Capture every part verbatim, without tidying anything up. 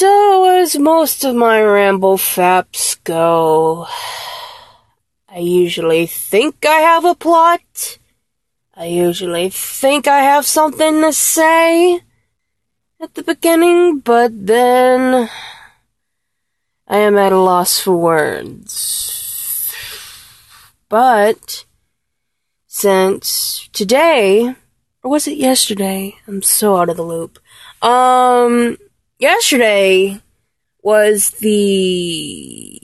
So, as most of my ramble faps go, I usually think I have a plot. I usually think I have something to say at the beginning, but then I am at a loss for words. But since today, or was it yesterday? I'm so out of the loop. Um, yesterday was the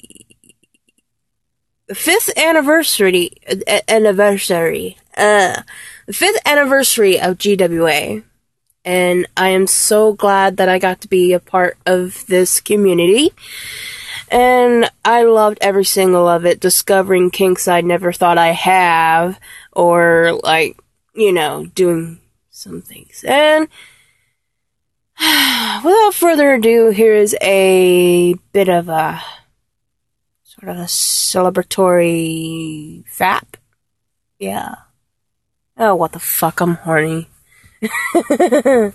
fifth anniversary, uh, anniversary, uh, the fifth anniversary of G W A. And I am so glad that I got to be a part of this community. And I loved every single of it, discovering kinks I never thought I have, or, like, you know, doing some things. And without further ado, here is a bit of a sort of a celebratory fap. Yeah. Oh, what the fuck, I'm horny. mm,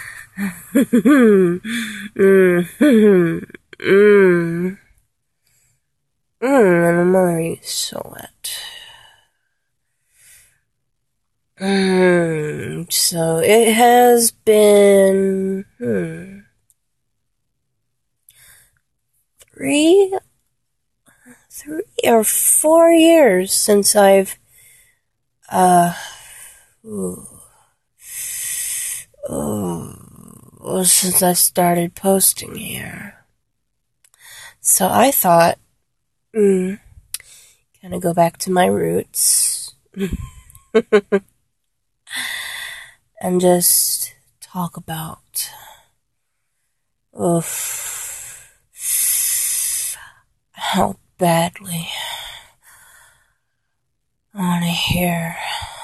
mm, mm, and I'm already so wet. Mm, so it has been hmm, three, three or four years since I've uh, ooh, oh, since I started posting here. So I thought, hmm, kind of go back to my roots. And just talk about oof, how badly I want to hear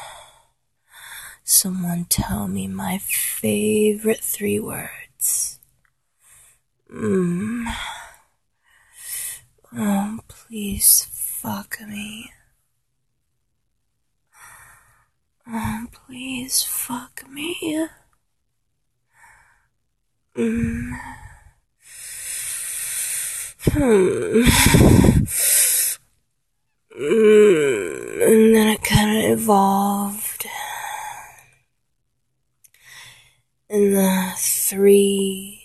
someone tell me my favorite three words. Mm. Oh, please fuck me. Oh, please fuck me. Mm. Hmm. Mm. And then it kind of evolved in the three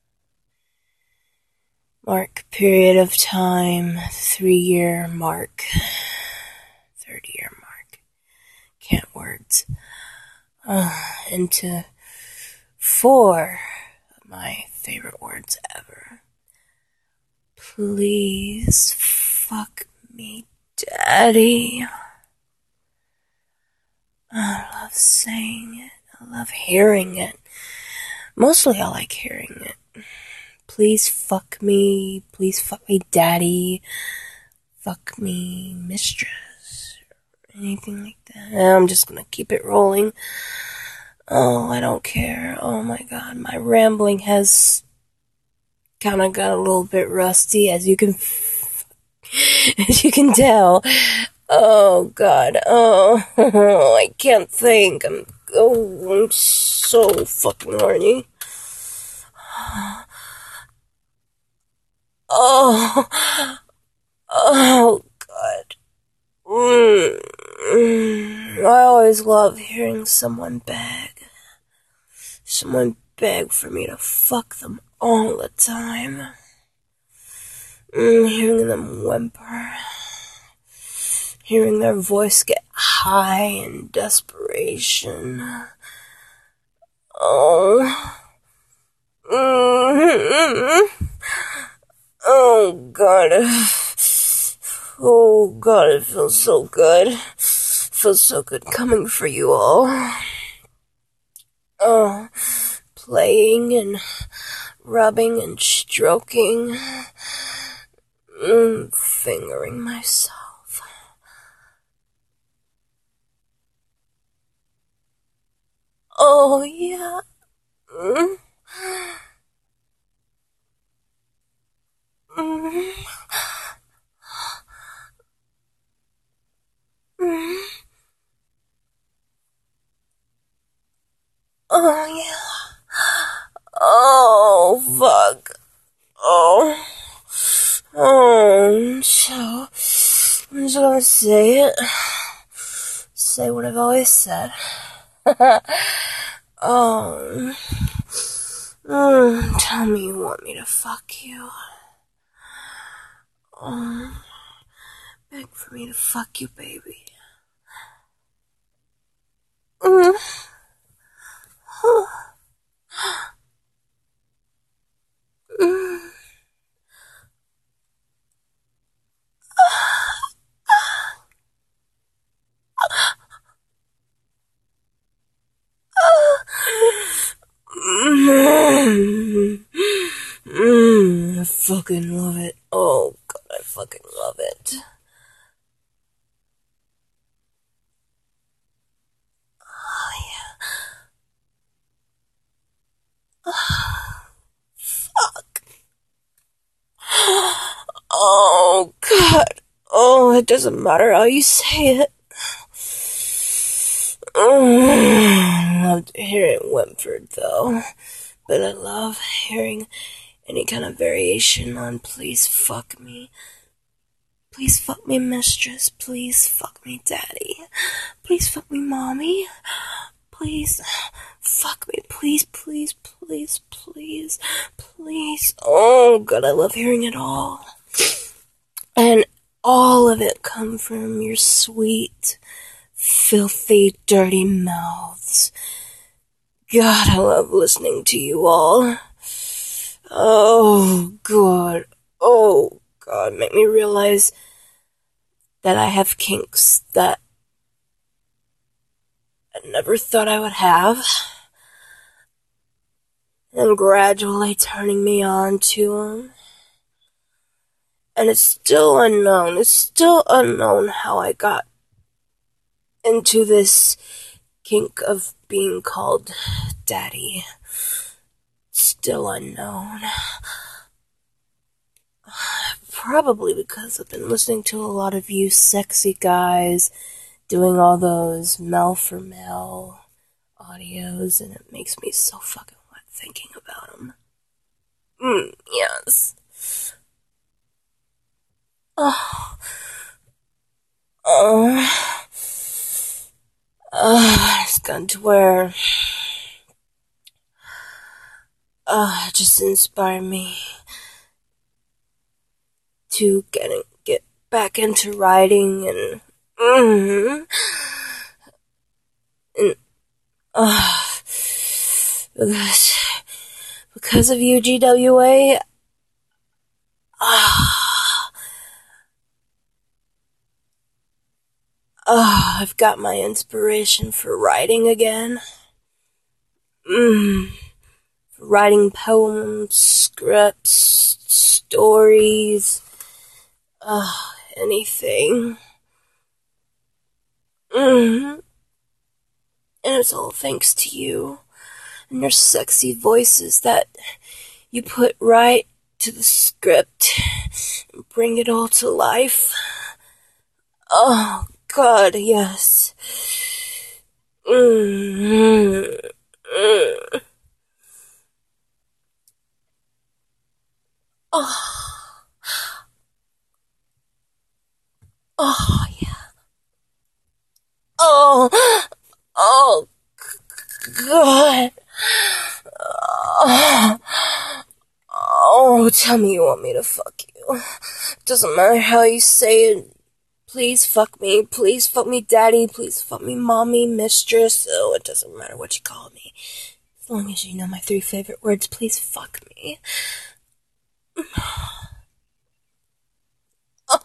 mark period of time, three year mark, third year mark. Can't words. Uh, into four of my favorite words ever. Please fuck me, Daddy. I love saying it. I love hearing it. Mostly I like hearing it. Please fuck me. Please fuck me, Daddy. Fuck me, Mistress. Anything like that. I'm just gonna keep it rolling. Oh, I don't care. Oh my god, my rambling has kind of got a little bit rusty, as you can, f- as you can tell. Oh god. Oh, I can't think. I'm. Oh, I'm so fucking horny. Oh. Oh god. Mm. I always love hearing someone beg. Someone beg for me to fuck them all the time. Mm, hearing them whimper. Hearing their voice get high in desperation. Oh. Mm-hmm. Oh god. Oh god, it feels so good. It feels so good coming for you all. Oh, playing and rubbing and stroking. Mm, fingering myself. Oh yeah. Mm. Mm. Mm. Oh yeah. Oh fuck. Oh. Oh, so, I'm just gonna say it. Say what I've always said. Oh. Mm, tell me you want me to fuck you. Oh. Beg for me to fuck you, baby. Mm. Mm. Mm. Mm. I fucking love it. Oh god, I fucking love it. Oh yeah. Fuck. Oh god. Oh, it doesn't matter how you say it. Mm. I love hearing Whimford though, but I love hearing any kind of variation on please fuck me. Please fuck me, mistress. Please fuck me, daddy. Please fuck me, mommy. Please fuck me. Please, please, please, please, please. Oh, God, I love hearing it all. And all of it come from your sweet, filthy, dirty mouths. God, I love listening to you all. Oh, God. Oh, God, make me realize that I have kinks that I never thought I would have, and gradually turning me on to them. And it's still unknown. It's still unknown how I got into this kink of being called daddy. Still unknown. Probably because I've been listening to a lot of you sexy guys doing all those male for male audios, and it makes me so fucking wet thinking about them. Mm, yes. Oh. Oh. Oh, it's gotten to where oh, it just inspired me to get get back into writing and mm-hmm, and uh, because because of U G W A, ah, oh, I've got my inspiration for writing again. Mm, writing poems, scripts, stories, uh, anything. Mm-hmm. And it's all thanks to you and your sexy voices that you put right to the script and bring it all to life. Oh, God, yes. Mm-hmm. Mm. Oh. Oh, yeah. Oh. Oh, God. Oh. Oh, tell me you want me to fuck you. Doesn't matter how you say it. Please fuck me. Please fuck me, daddy. Please fuck me, mommy, mistress. Oh, it doesn't matter what you call me. As long as you know my three favorite words, please fuck me. Oh.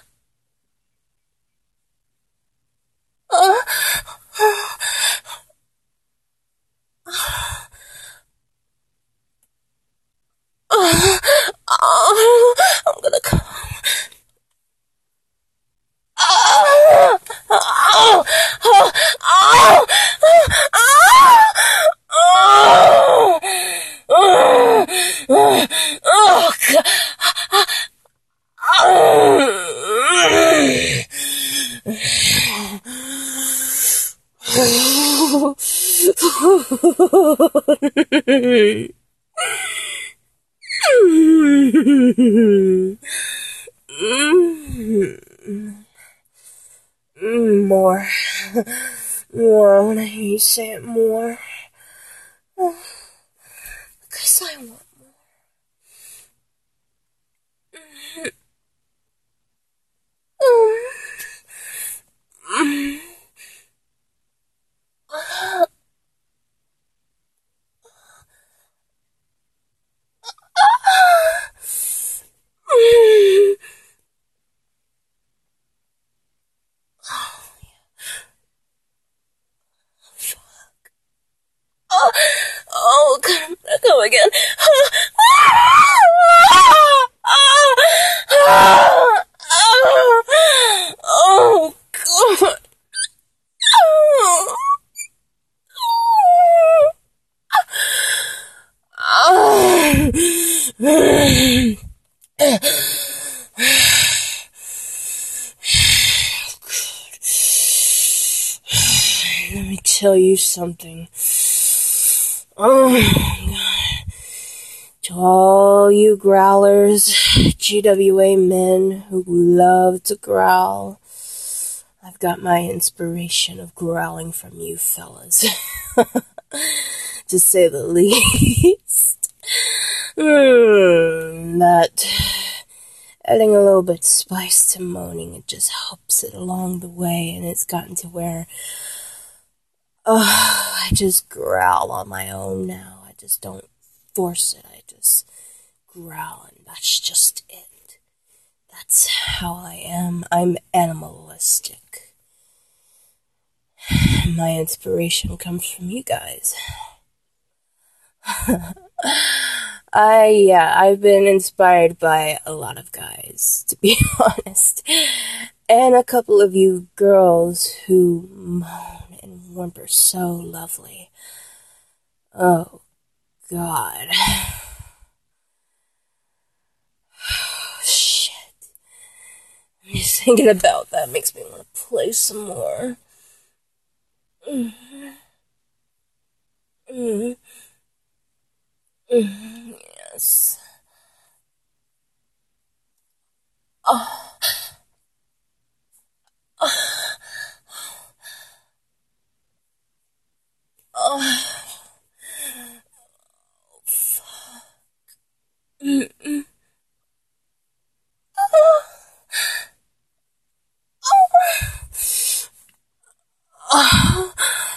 Oh. Oh. Oh. I'm gonna come. Oh. Oh. Oh. Oh. Oh. Oh. Oh. Oh. God. Oh. More. More. I want to hear you say it more. Because I want more. Oh, oh, come, come again. Oh, God. Let me tell you something. Oh, God. To all you growlers, G W A men who love to growl, I've got my inspiration of growling from you fellas. To say the least. Mm, that adding a little bit of spice to moaning, it just helps it along the way, and it's gotten to where oh, I just growl on my own now. I just don't force it. I just growl, and that's just it. That's how I am. I'm animalistic. My inspiration comes from you guys. I, yeah, I've been inspired by a lot of guys, to be honest. And a couple of you girls who moan and whimper so lovely. Oh, God. Oh, shit. Just thinking about that makes me want to play some more. Mm-hmm. Mm-hmm. Mm-hmm. Yes. Oh. Oh. Oh. Fuck. Mm-mm. Oh. Oh.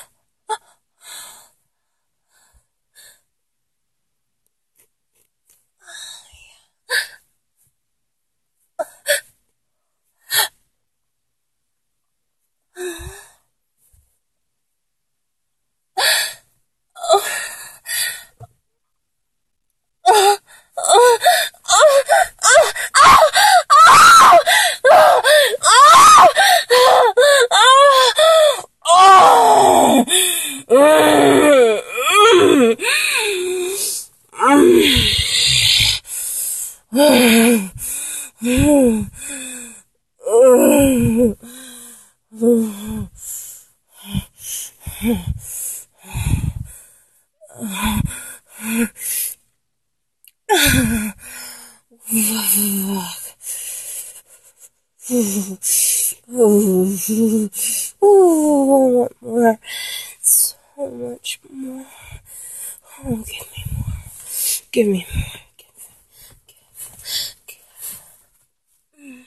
Oh, I want more. So much more. Oh, give me more. Give me more. Give, give, give. Mm.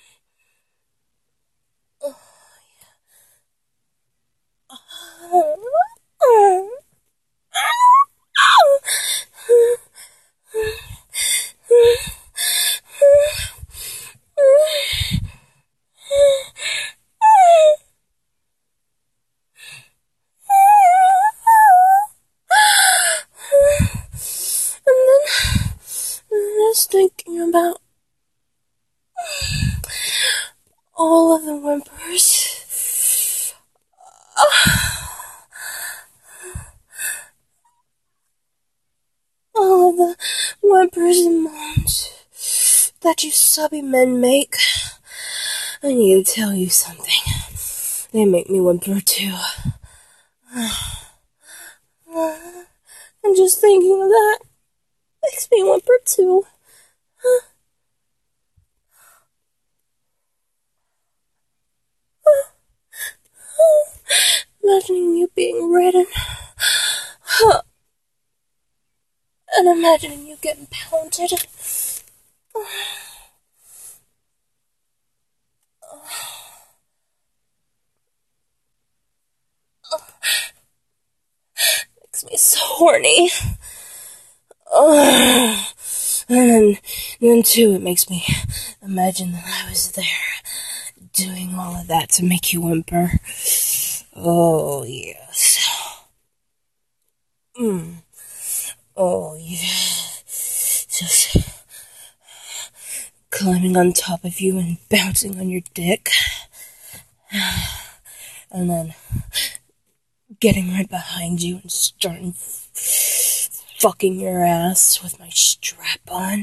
Oh, yeah. Oh, oh. Just thinking about all of the whimpers. All of the whimpers and moans that you subby men make. I need to tell you something. They make me whimper too. I'm just thinking of that. Makes me whimper too. imagining you being ridden. And imagining you getting pounded. Makes me so horny. Oh. And then, and then too, it makes me imagine that I was there doing all of that to make you whimper. Oh, yes. Mm. Oh, yeah. Just climbing on top of you and bouncing on your dick. And then getting right behind you and starting f- fucking your ass with my strap on.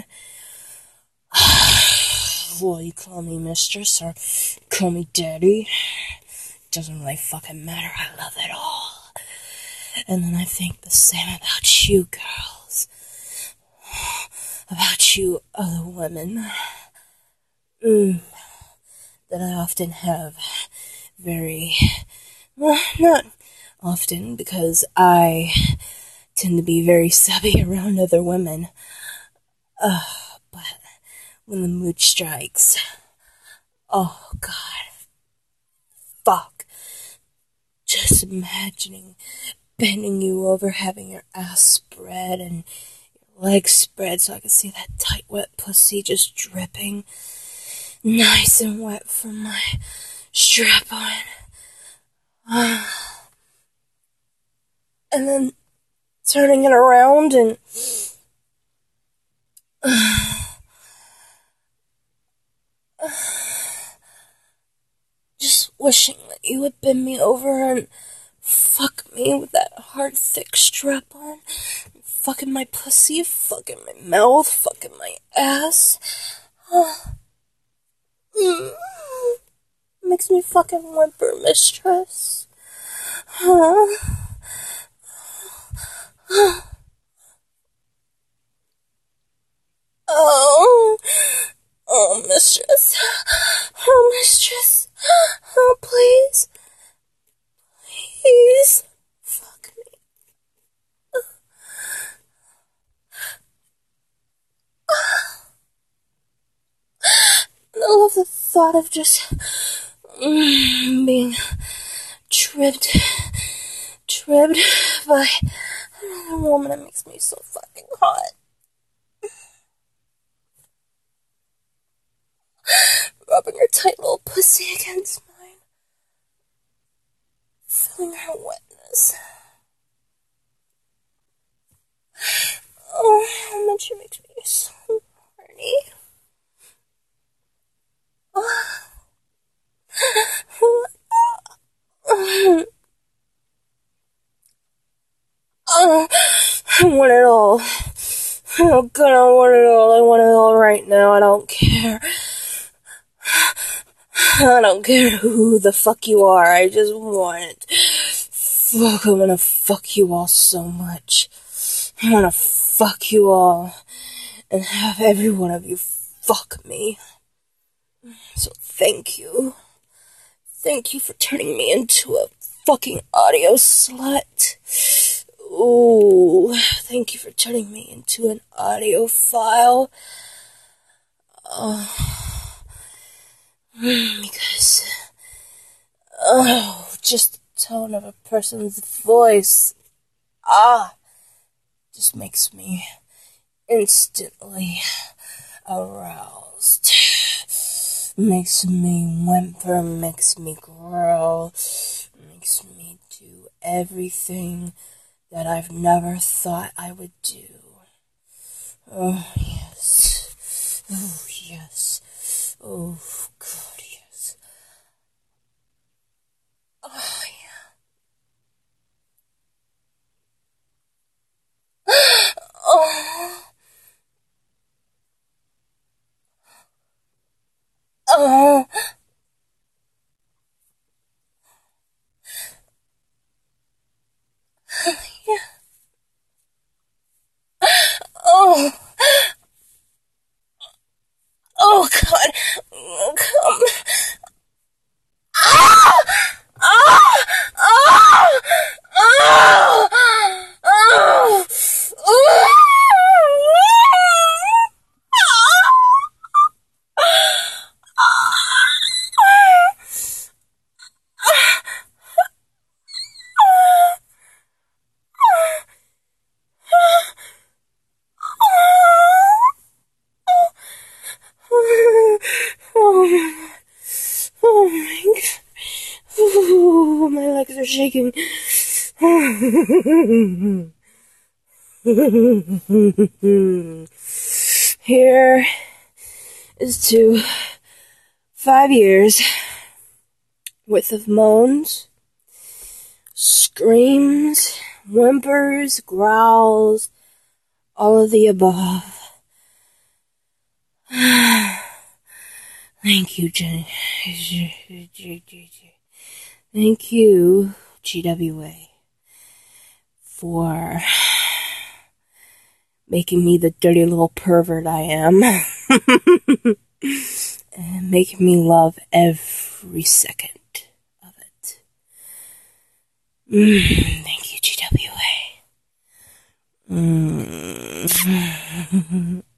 Well, you call me mistress or call me daddy. Doesn't really fucking matter. I love it all. And then I think the same about you girls. About you other women. Mm. That I often have very... Well, not often, because I tend to be very savvy around other women. Uh, but when the mood strikes... Oh, God. Fuck. Just imagining bending you over, having your ass spread and your legs spread so I can see that tight, wet pussy just dripping nice and wet from my strap on. Uh, and then turning it around and uh, uh, just wishing that you would bend me over and fuck me with that hard, thick strap on. Fucking my pussy, fucking my mouth, fucking my ass. Uh, mm, makes me fucking whimper, mistress. Huh? Oh, oh, mistress. Oh, mistress. Oh, please. Please. Fuck me. I love the thought of just mm, being tripped, tripped by another woman. It makes me so fucking hot. Rubbing her tight little pussy against mine. Feeling her wetness. Oh, how much it makes me so horny. Oh, I want it all. Oh god, I want it all. I want it all right now. I don't care. I don't care who the fuck you are. I just want it. Fuck, I'm gonna fuck you all so much. I wanna fuck you all. And have every one of you fuck me. So thank you. Thank you for turning me into a fucking audio slut. Ooh, thank you for turning me into an audiophile. Oh, because, oh, just the tone of a person's voice, ah, just makes me instantly aroused. Makes me whimper, makes me growl, makes me do everything that I've never thought I would do. Oh, yes. Oh, yes. Oh, God, yes. Oh, yeah. Oh. Oh. Yeah. Oh. shaking. Here is to five years worth of moans, screams, whimpers, growls, all of the above. Thank you, Jen. Thank you, G W A, for making me the dirty little pervert I am. And making me love every second of it. Mm, thank you, G W A. Mm.